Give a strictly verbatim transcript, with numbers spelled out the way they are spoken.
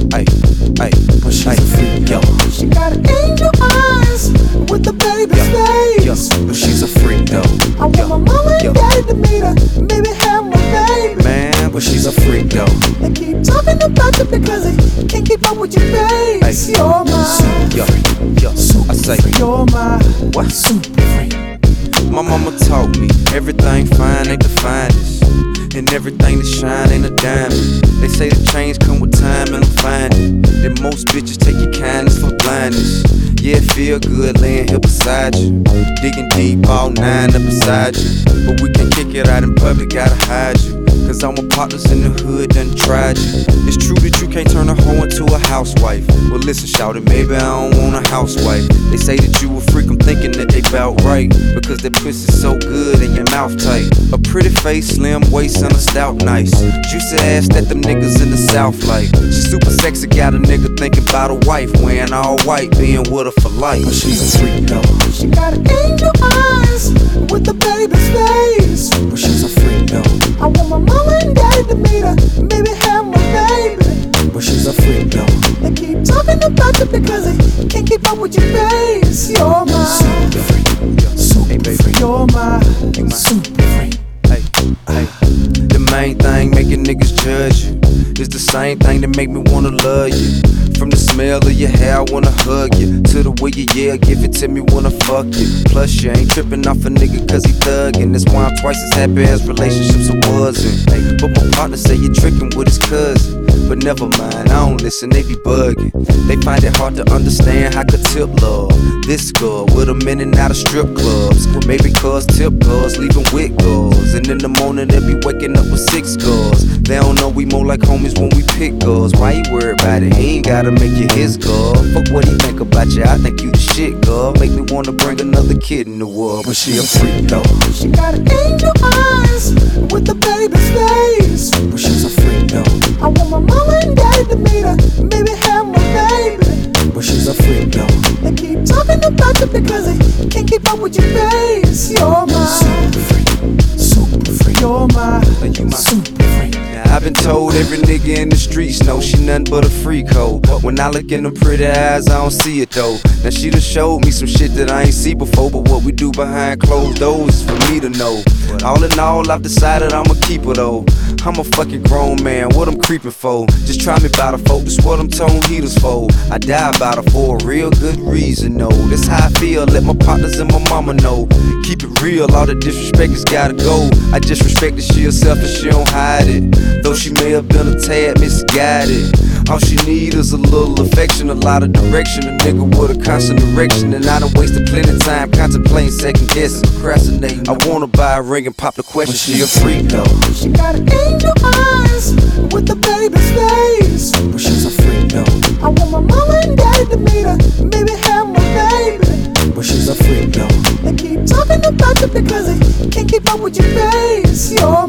Ay, ay, but she's ay, a freak, yo. She got angel eyes with the baby's face, yo, but she's a freak though. I want yo, my mama and yo. daddy to meet her, maybe have my baby. Man, but she's a freak though. They keep talking about you because they can't keep up with your face. Ay, You're my yo, yo, I say, you're my what? super freak. My mama taught me everything fine ain't the finest, and everything that shine ain't a diamond. They say the change come with time, and I'm finding that most bitches take your kindness for blindness. Yeah, it feel good laying here beside you, digging deep all nine up beside you. But we can kick it out in public, gotta hide you, cause all my partners in the hood done tried you. It's true that you can't turn a hoe into a housewife. Well listen, shawty, maybe I don't want a housewife. They say that you a freak, I'm thinking that they bout right, because that pussy's so good and your mouth tight. A pretty face, slim waist, and a stout nice. Juicy ass that them niggas in the south like. She super sexy, got a nigga thinking about a wife, wearing all white, being with her for life. But she's a freak though. She got angel eyes with the baby's face, but she's a freak though. I want my mama and daddy to meet her, maybe have my baby. But she's a freak though. They keep talking about you because they can't keep up with your face. You're my super freak, super freak. You're my super freak. Hey, hey. The main thing making niggas judge you is the same thing that make me wanna love you. From the smell of your hair, I wanna hug you, to the way you yell, give it to me, wanna fuck you. Plus you ain't tripping off a nigga cause he thuggin'. That's why I'm twice as happy as relationships I wasn't. Hey, but my partner say you're tricking with his cousin. But never mind, I don't listen, they be bugging. They find it hard to understand how could Tip love this girl with a in and out of strip clubs. Maybe cause Tip girls leaving with girls, and in the morning they be waking up with six girls. They don't know we more like homies when we pick girls. Why he worried about it? He ain't gotta make you his girl. Fuck what he think about you, I think you the shit, girl. Make me wanna bring another kid in the world, but she a freak though. She got angel eyes with the baby's face, but she's a freak though. I want my mama and daddy to meet her, maybe have my baby. But she's a freak though. They keep talking about you because they can't keep up with your face. You're my super freak, super freak. You're my, you my super freak. I've been told every nigga in the streets know she nothing but a freak hoe. When I look in them pretty eyes, I don't see it though. Now she done showed me some shit that I ain't see before, but what we do behind closed doors is for me to know. All in all, I've decided I'ma keep her though. I'm a fucking grown man, what I'm creeping for? Just try me by the folk, that's what I'm told heaters for. I die about her for a real good reason, no. That's how I feel, let my partners and my mama know. Keep it real, all the disrespect has gotta go. I just respect that she herself and she don't hide it, though she may have been a tad misguided. All she need is a little affection, a lot of direction. A nigga with a constant direction, and I done wasted plenty of time contemplating, second guessing, procrastinating. I wanna buy a ring and pop the question, she a freak though. She got angel eyes with the baby's face, but she's a freak though. I want my mama and daddy to meet her, maybe have my baby. But she's a freak though. They keep talking about you because they can't keep up with your face. You're